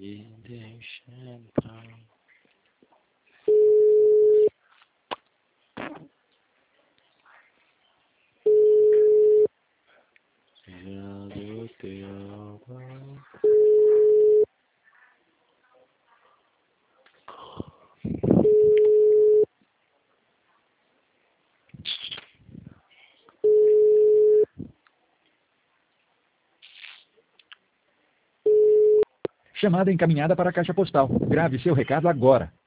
me deixa entrar. Já do teu amor. Chamada encaminhada para a caixa postal. Grave seu recado agora.